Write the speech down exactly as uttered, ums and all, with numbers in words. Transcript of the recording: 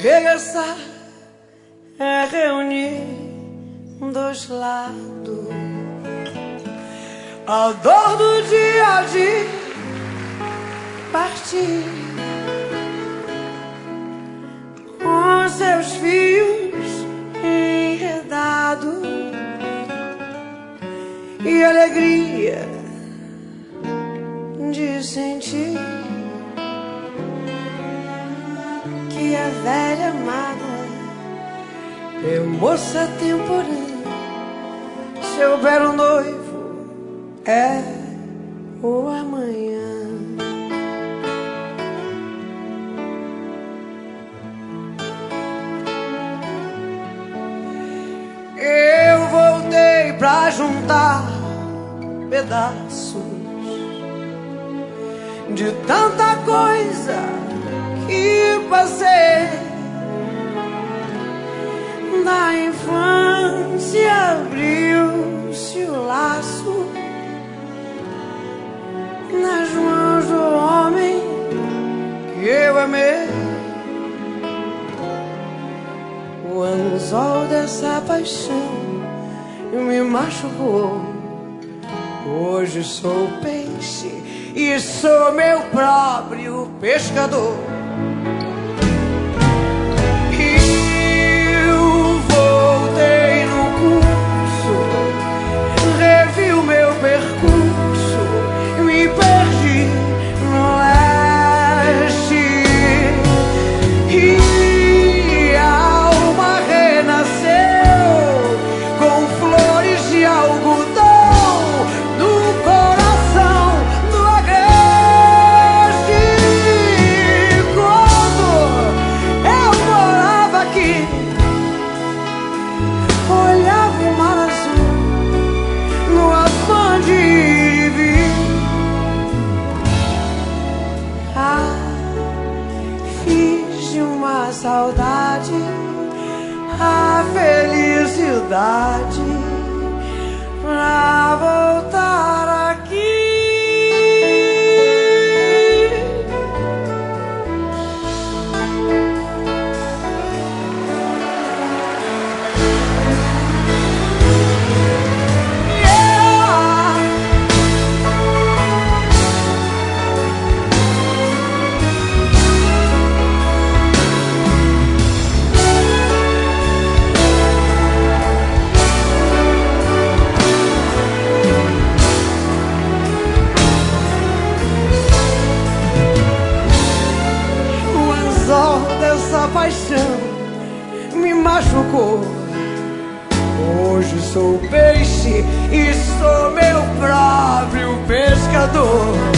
Beleza é reunir dois lados, a dor do dia de partir, com seus fios enredados, e alegria de sentir que a velha mágoa é moça temporânea. Seu belo noivo é o amanhã. Eu voltei pra juntar pedaços de tanta coisa que passei. Na infância abriu-se o laço nas mãos do homem que eu amei. O anzol dessa paixão me machucou. Hoje sou peixe e sou meu próprio pescador. Eu voltei no curso, revi o meu percurso, me perdi no leste, e a alma renasceu com flores de algodão no coração do agreste. Quando eu morava aqui, olhava o mar azul no afã de ir e vir. Ah, fiz de uma saudade a felicidade pra voltar aqui. Yeah. O anzol dessa paixão me machucou. Hoje sou peixe e sou meu próprio pescador.